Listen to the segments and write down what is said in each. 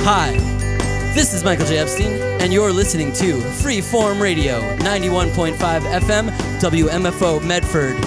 Hi, this is Michael J. Epstein, and you're listening to Freeform Radio, 91.5 FM, WMFO Medford.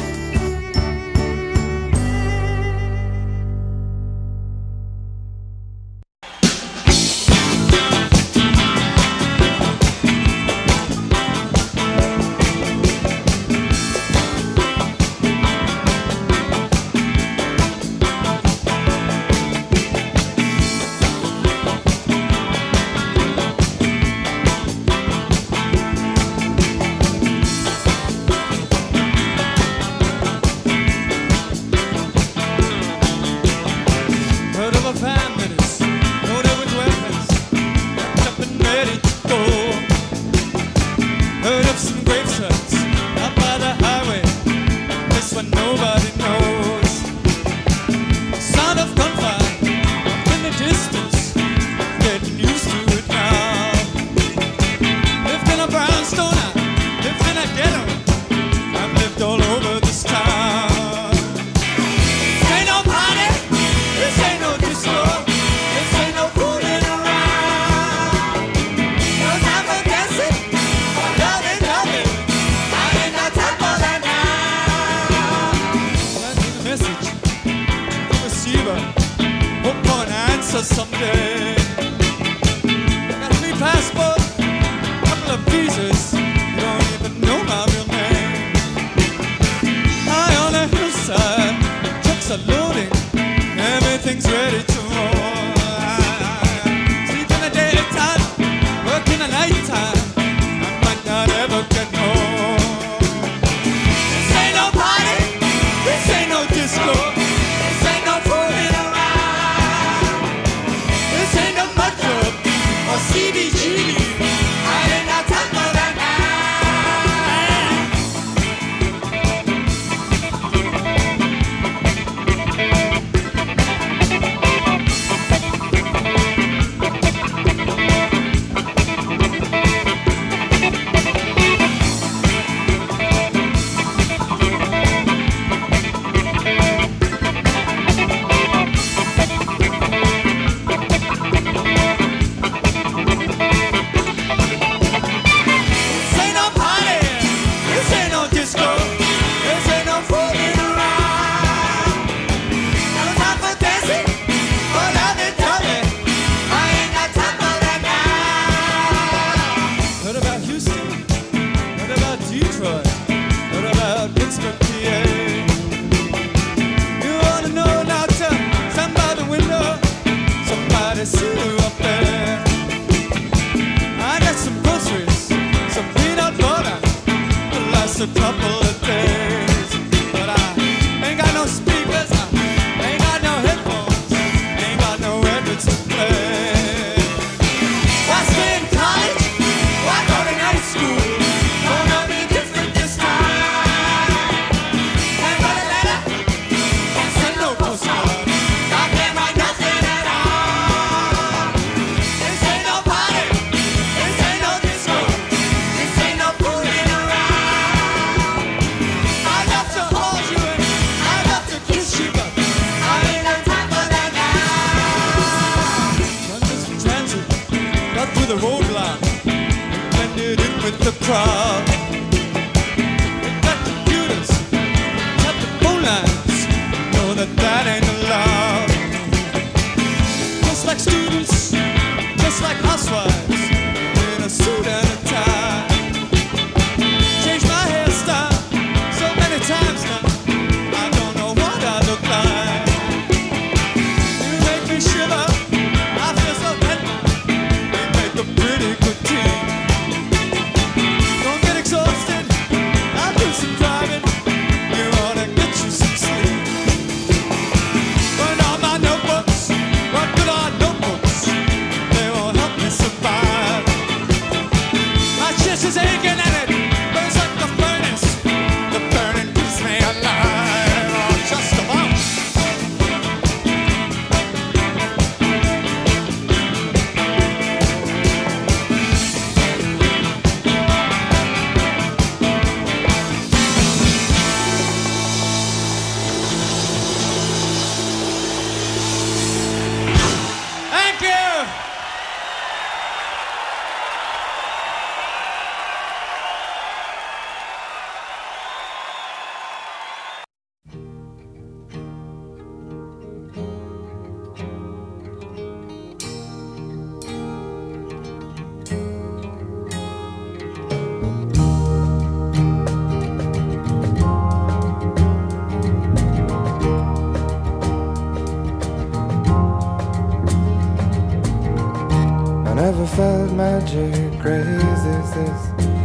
never felt magic crazy as this.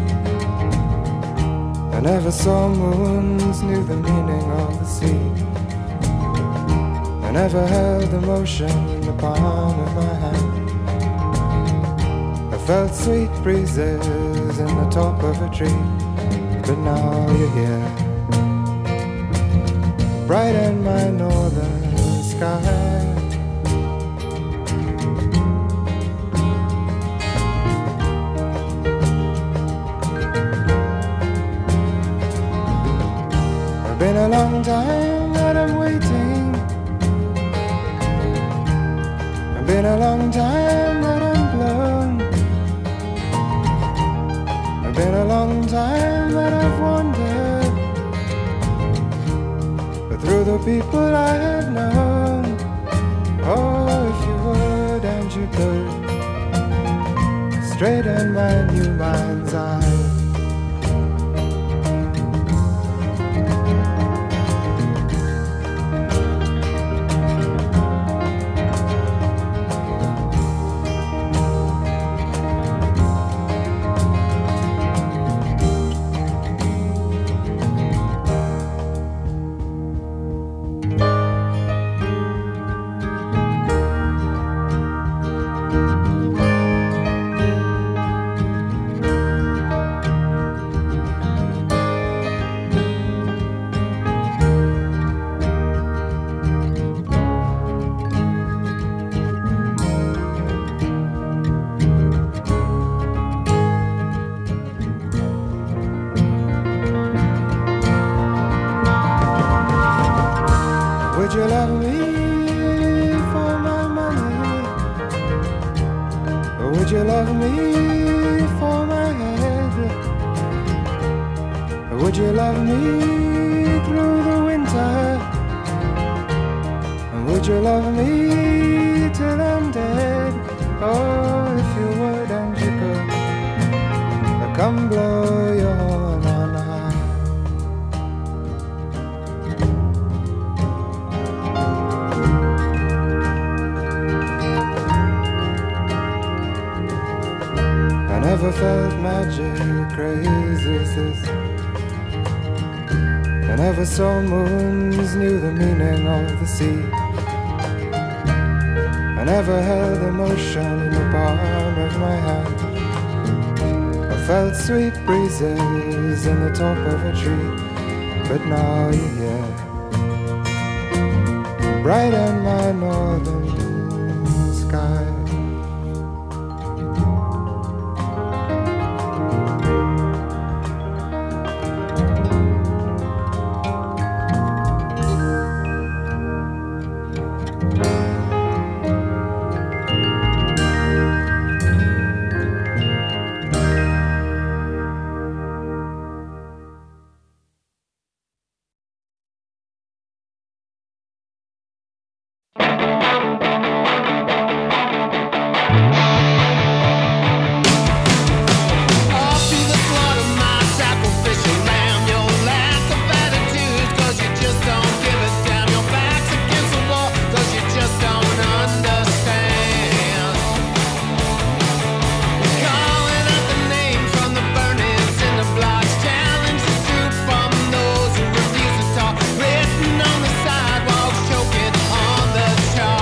I never saw moons, knew the meaning of the sea. I never held emotion in the palm of my hand. I felt sweet breezes in the top of a tree. But now you're here, bright in my northern sky. It's been a long time that I'm waiting. It's been a long time that I'm blown. It's been a long time that I've wandered, but through the people I have known. Oh, if you would and you could, straighten my new mind's eye. Would you love me for my money? Or would you love me for my head? Or would you love me through the winter? And would you love me till I'm dead? Oh, if you would and you could, come blow your horn on high. I never felt magic crazy as this. I never saw moons, knew the meaning of the sea. I never held emotion in the palm of my hand. I felt sweet breezes in the top of a tree. But now you're here, bright in my northern sky. Written on the sidewalk, choking on the chalk.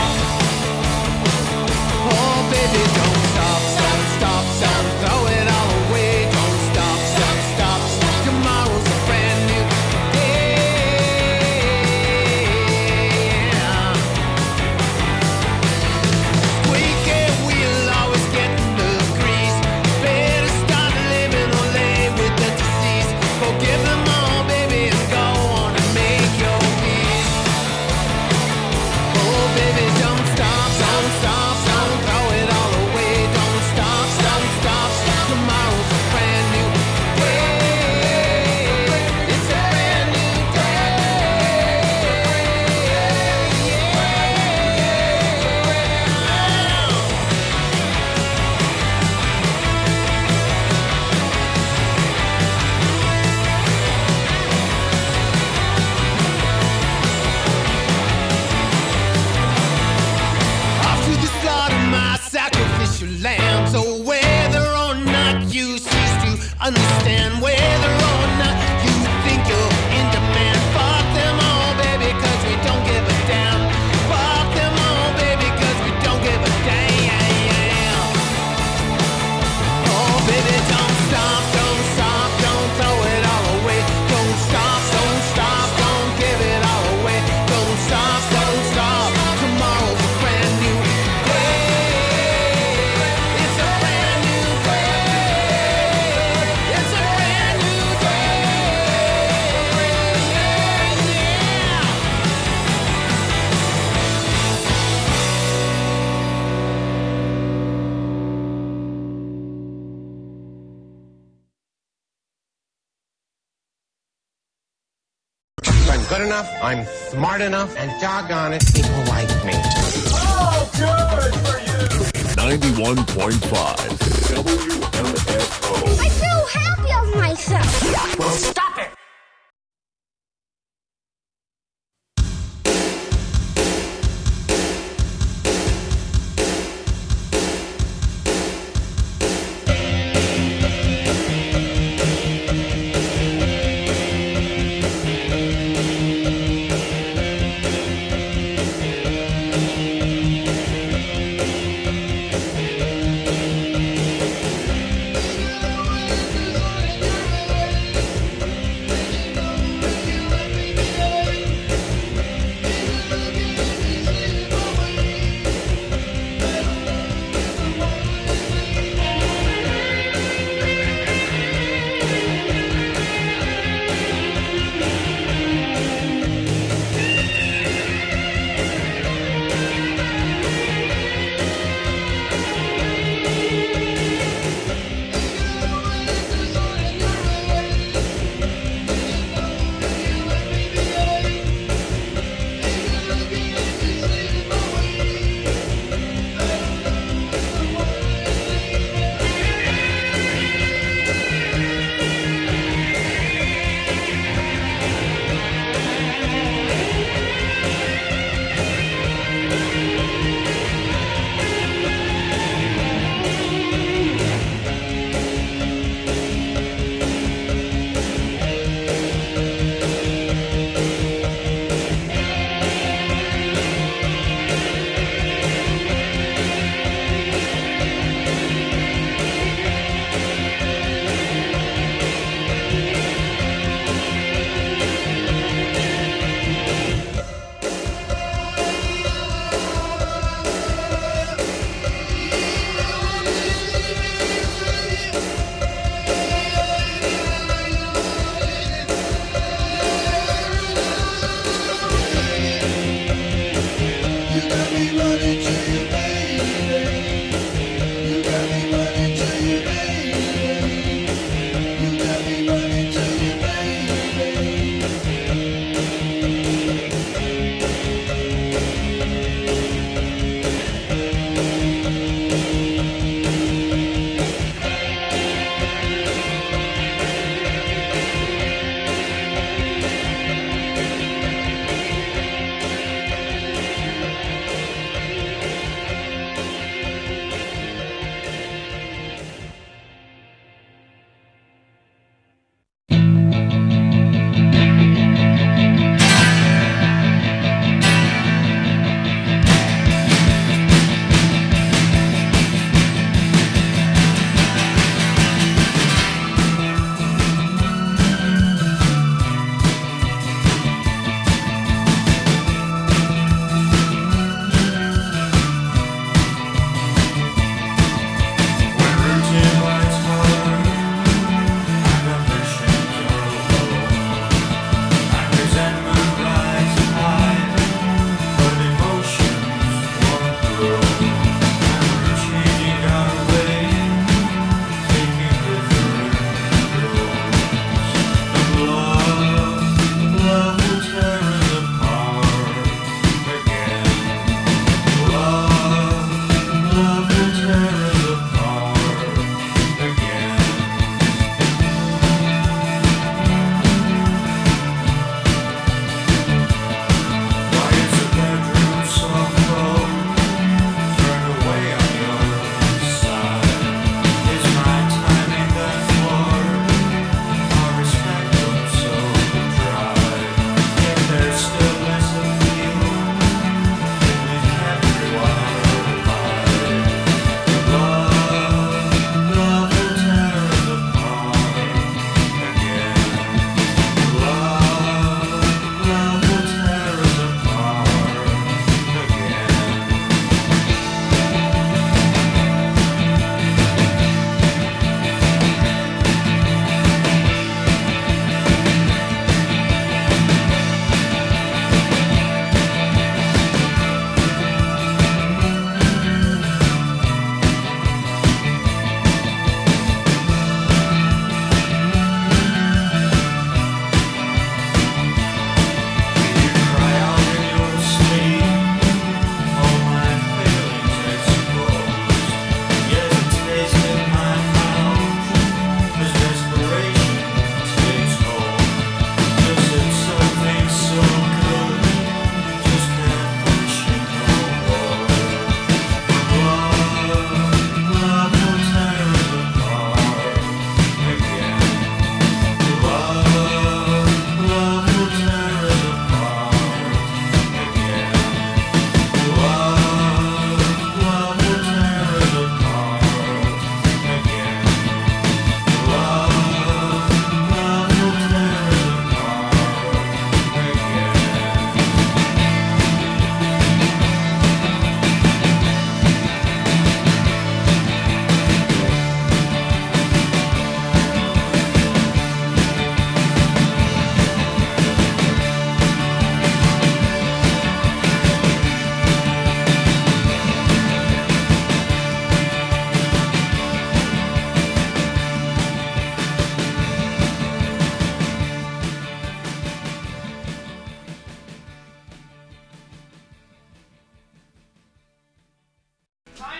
good enough, I'm smart enough, and doggone it, people like me. Oh, good for you! 91.5 WMFO. I feel happy of myself. Well, stop it!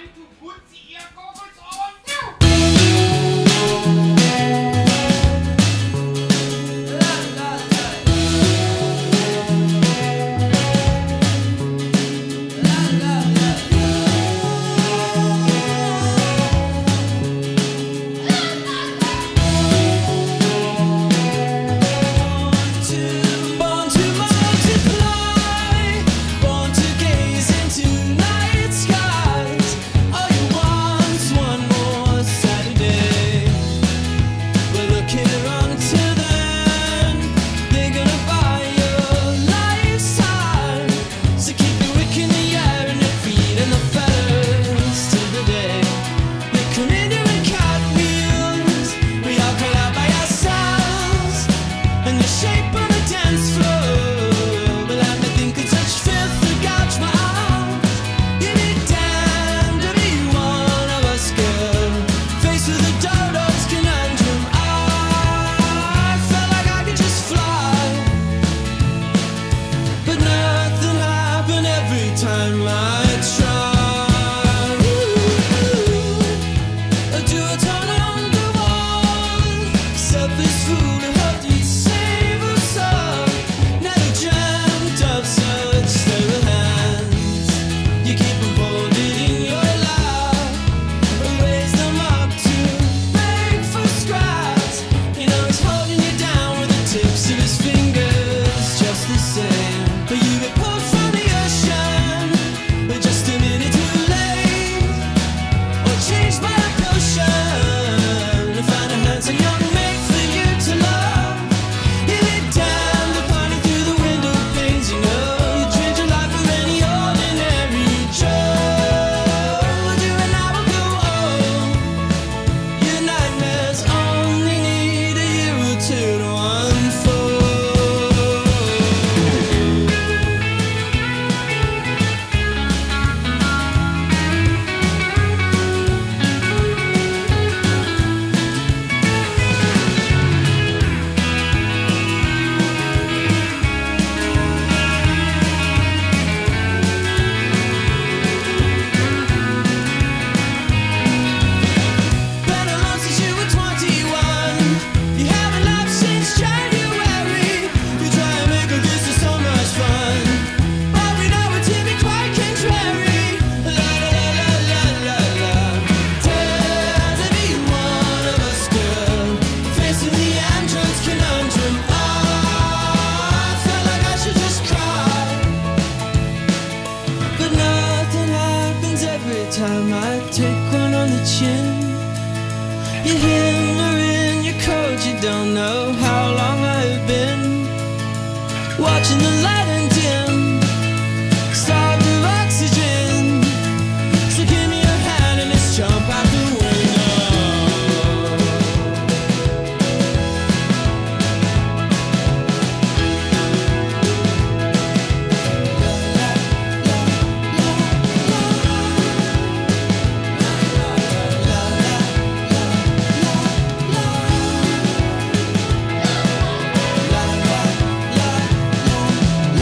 time to put the ear goggles on? Born to multiply, born to gaze into night skies. All you want's one more Saturday. We're looking around till then. They're gonna buy your lifetime. So keep your wick in the air and your feet and the feathers till the day they come in doing cartwheels. We all call out by ourselves. And the shape on the dance floor, but let me think of such filth to gouge my arms. You'd be damned to be one of us, girl. Faced with a dodo's conundrum, I felt like I could just fly, but nothing happened every time I tried. Do a turn on the wall, selfish fool who hoped you'd save us all. Never dreamt of such stable hands. You keep them folded in your lap, raise them up to beg for scraps. You know he's holding you down with the tips of his fingers, just the same. But you get pulled from the ocean, but just a minute too late, or changed by a potion. To find a handsome young mate for you to love. You be damned upon it through the window panes. You know you trade your life for any ordinary Joe. You and I will go on. Your nightmares only need a year or two to unfold. Been alone since you were 21. You haven't laughed since January. You try and make all this is so much fun, but we know it to be quite contrary. La la la la la la. Dare to be one of us, girl. Facing the android's conundrum, I felt like I should just cry, but nothing happens every time I take one on the chin. You hammer in your coat, you don't know how long I've been watching the light and dim, starved of oxygen. So give me your hand and let's jump out the window. La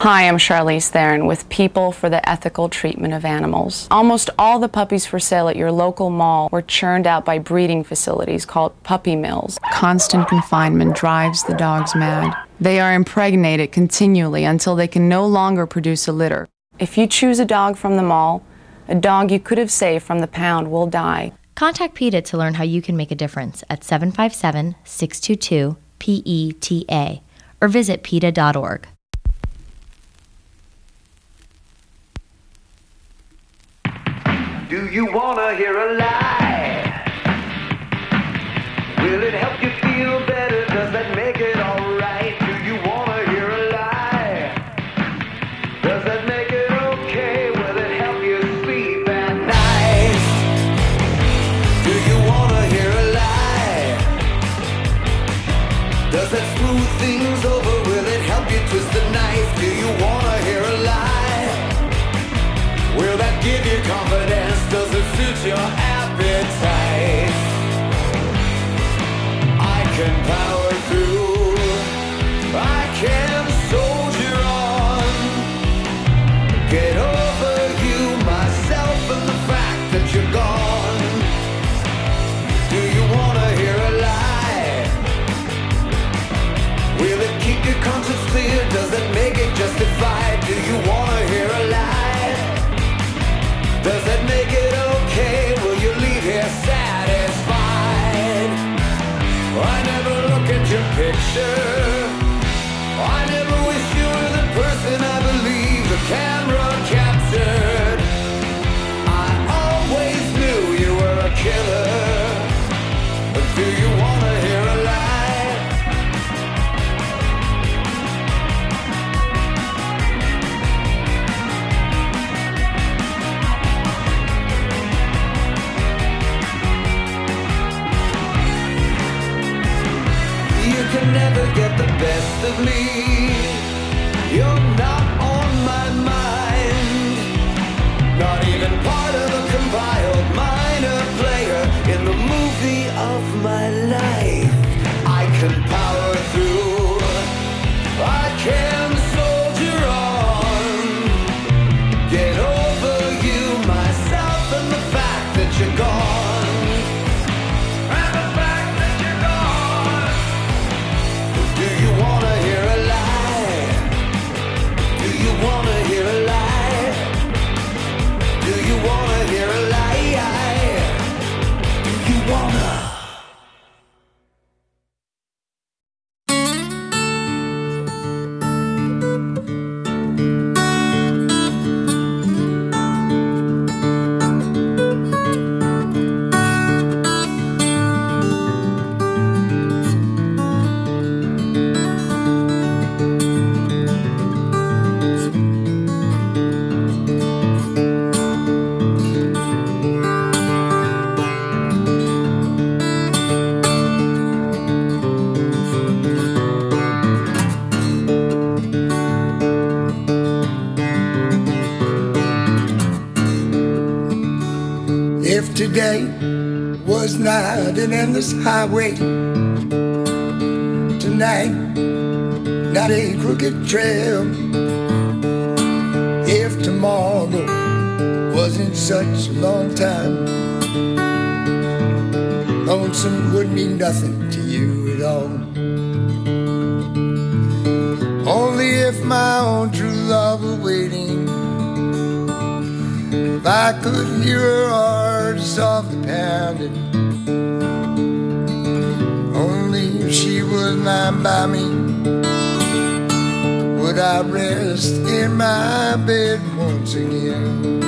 Hi, I'm Charlize Theron with People for the Ethical Treatment of Animals. Almost all the puppies for sale at your local mall were churned out by breeding facilities called puppy mills. Constant confinement drives the dogs mad. They are impregnated continually until they can no longer produce a litter. If you choose a dog from the mall, a dog you could have saved from the pound will die. Contact PETA to learn how you can make a difference at 757-622-PETA or visit PETA.org. Do you wanna hear a lie? Will it help you feel better? Does that make it alright? Do you wanna hear a lie? Does that make it okay? Will it help you sleep at night? Do you wanna hear a lie? Does that smooth things over? Will it help you twist the knife? Do you wanna hear a lie? Will that give you confidence? Does it suit your appetite? I can power through, I can soldier on, get over you, myself, and the fact that you're gone. Do you wanna hear a lie? Will it keep your conscience clear? Does it make it justified? Do you wanna hear a lie? Does that make it okay? Will you leave here satisfied? I never look at your picture. I never wish you were the person I believe the camera captured. I always knew you were a killer. But do you wanna hear a lie? You can never get the best of me. You're not on my mind. Not even part of a compiled minor player in the movie of my life. I can power through, I can soldier on, get over you, myself, and the fact that you're gone. And the fact that you're gone. Do you wanna hear a lie? Do you wanna hear a lie? Do you wanna hear a lie? Do you wanna? If today was not an endless highway, tonight not a crooked trail, if tomorrow wasn't such a long time, lonesome would mean nothing to you at all. Only if my own true love were waiting, if I could hear her heart softly pounding, only if she was lying by me would I rest in my bed once again.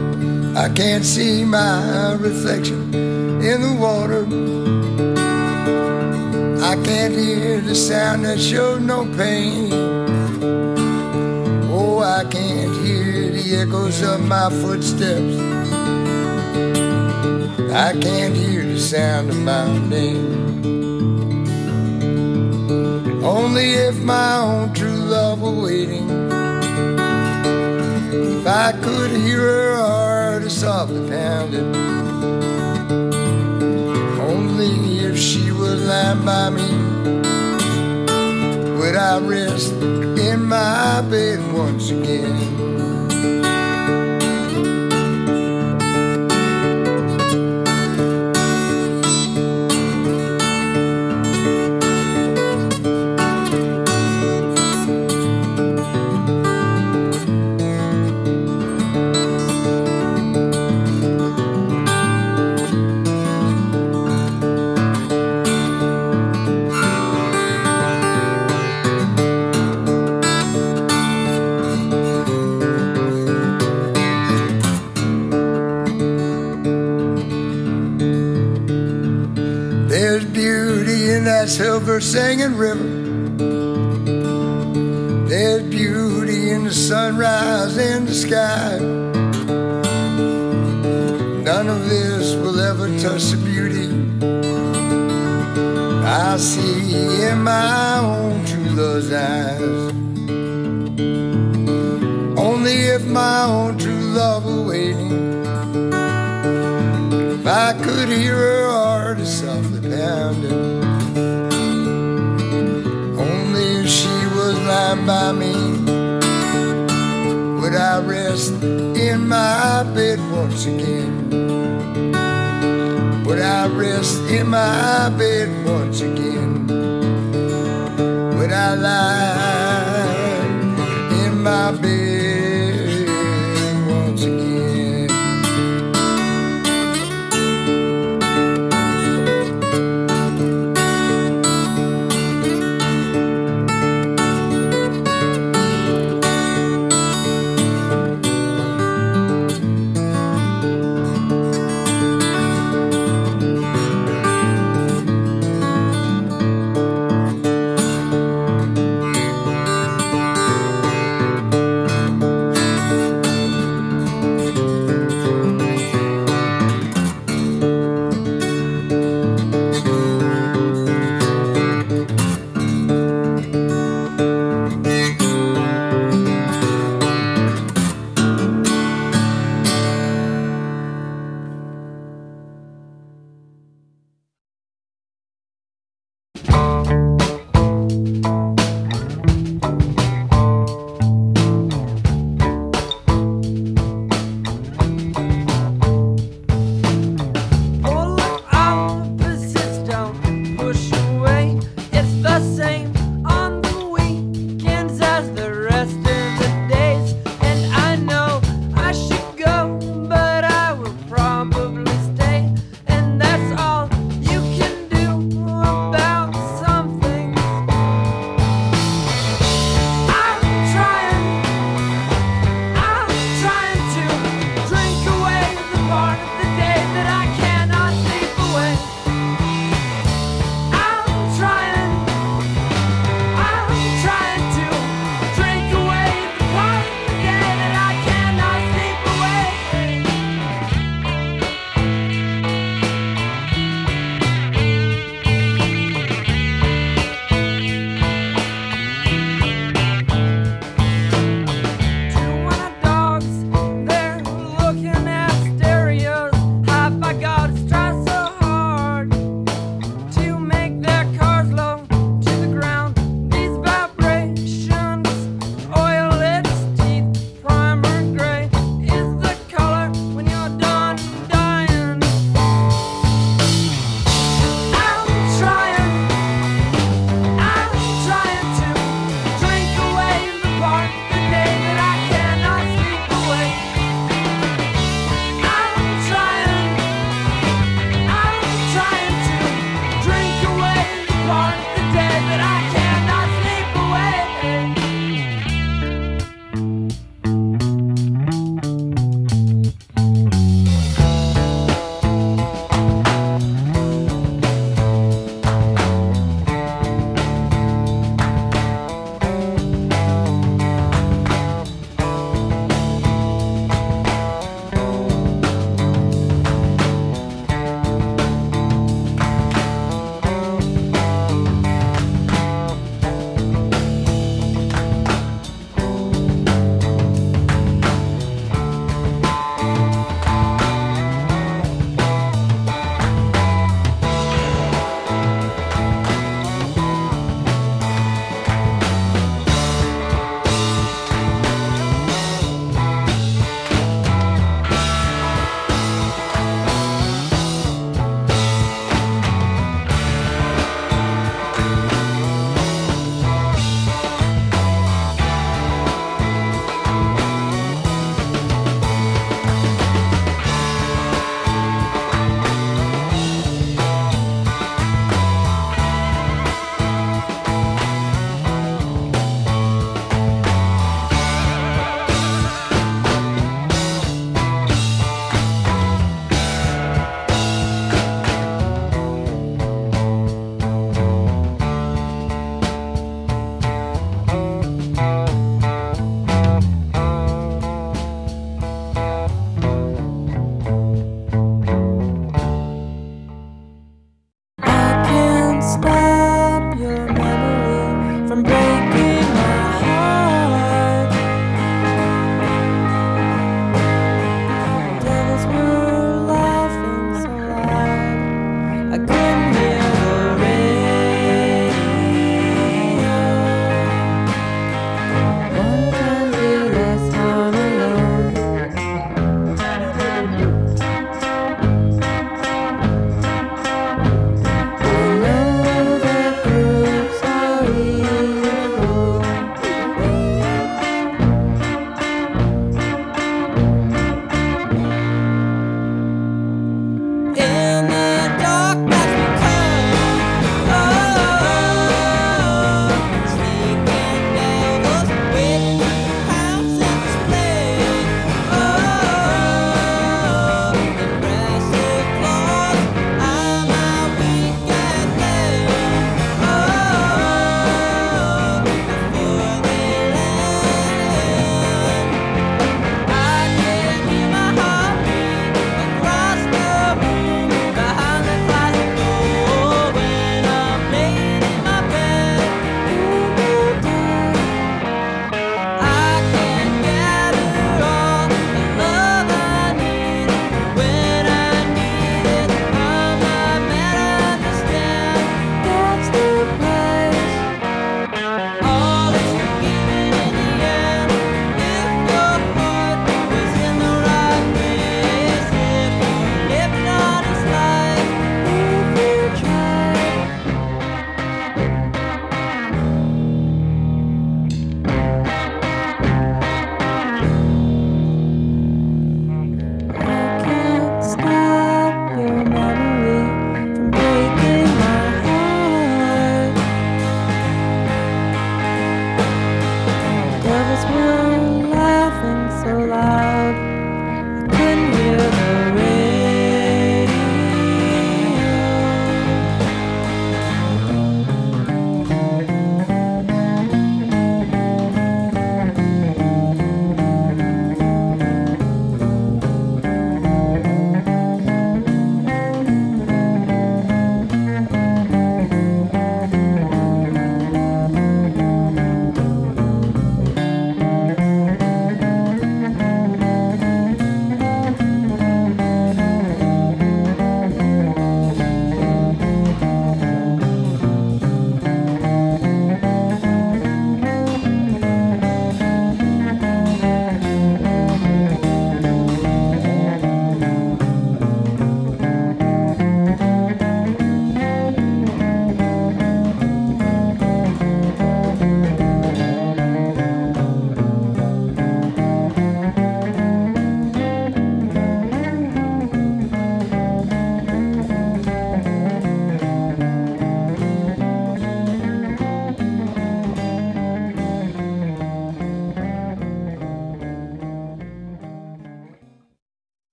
I can't see my reflection in the water, I can't hear the sound that shows no pain. Oh, I can't hear the echoes of my footsteps. I can't hear the sound of my name. Only if my own true love were waiting. If I could hear her heart softly pounding. Only if she was lying by me would I rest in my bed once again. Silver singing river. There's beauty in the sunrise in the sky. None of this will ever touch the beauty I see in my own true love's eyes. Only if my own true love were waiting. If I could hear her heart softly pounding. Lying by me, would I rest in my bed once again? Would I rest in my bed once again? Would I lie in my bed once again?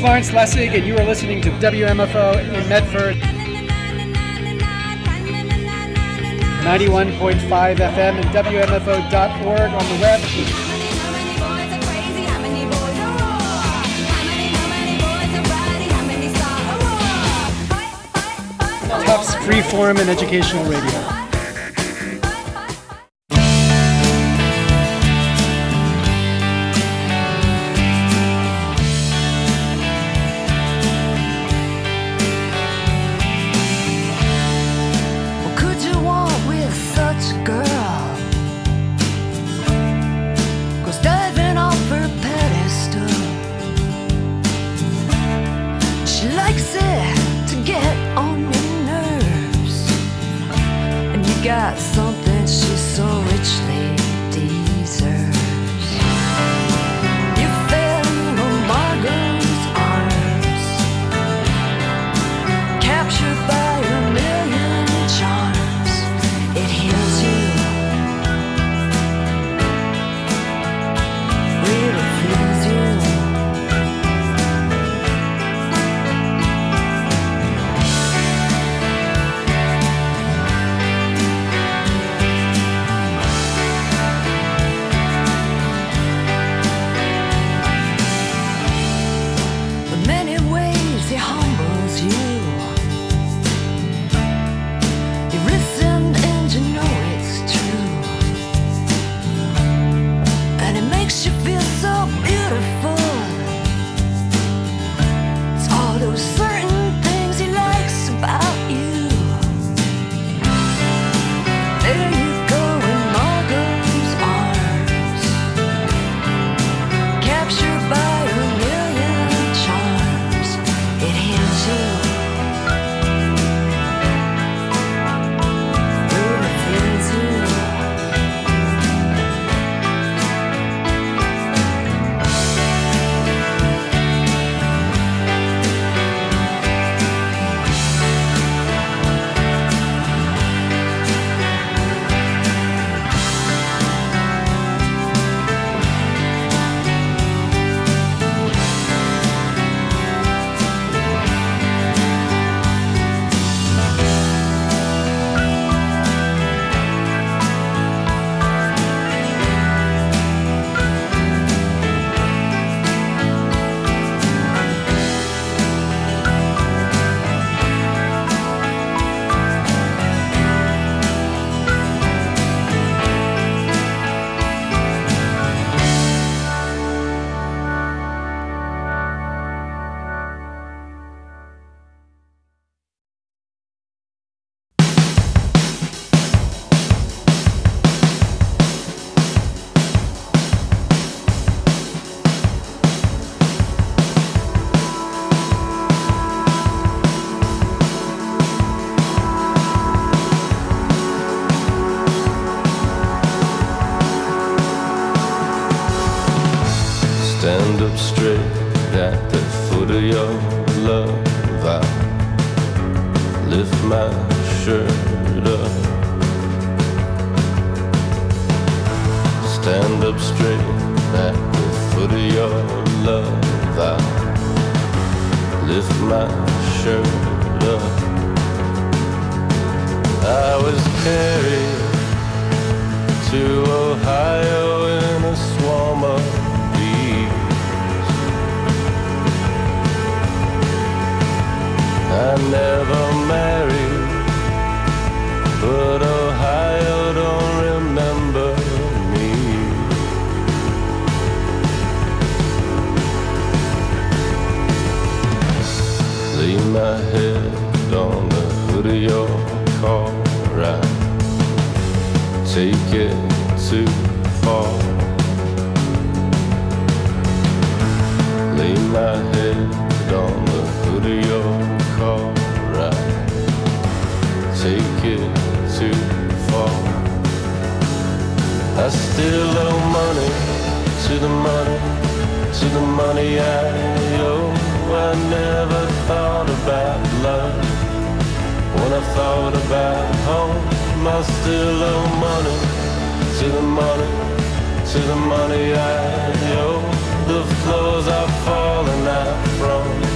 Lawrence Lessig, and you are listening to WMFO in Medford. 91.5 FM and WMFO.org on the web. Tufts Freeform and Educational Radio. Got something she so richly deserves. You fell into Margot's arms, captured by a million charms. It heals you, really feels you. Stand up straight at the foot of your love. I lift my shirt up. Stand up straight at the foot of your love. I lift my shirt up. I was carried to Ohio in a swarm of I never married, but Ohio don't remember me. Lay my head on the hood of your car, I take it too far. Lay my head on the hood of your car, I take it too far. I still owe money to the money, to the money I owe. I never thought about love when I thought about home. I still owe money to the money, to the money I owe. The floors are falling out from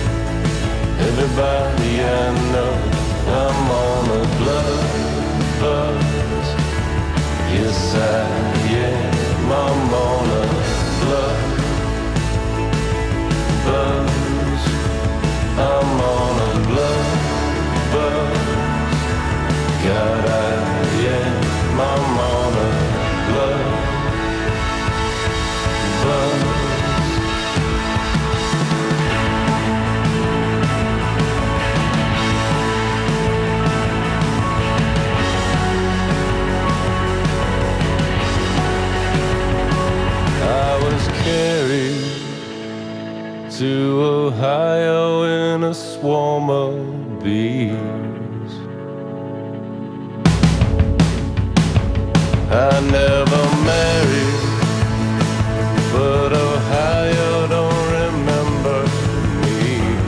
to Ohio in a swarm of bees. I never married, but Ohio don't remember me.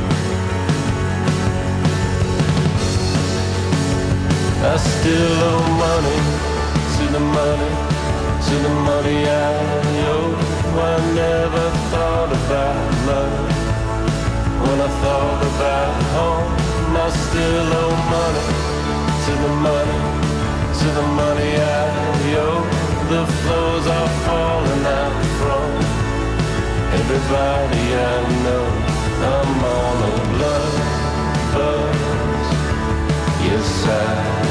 I still owe money to the money, to the money I owe. I never thought about love. When I thought about home, I still owe money to the money, to the money I owe. The floors are falling out from everybody I know. I'm on a blood buzz. Yes, I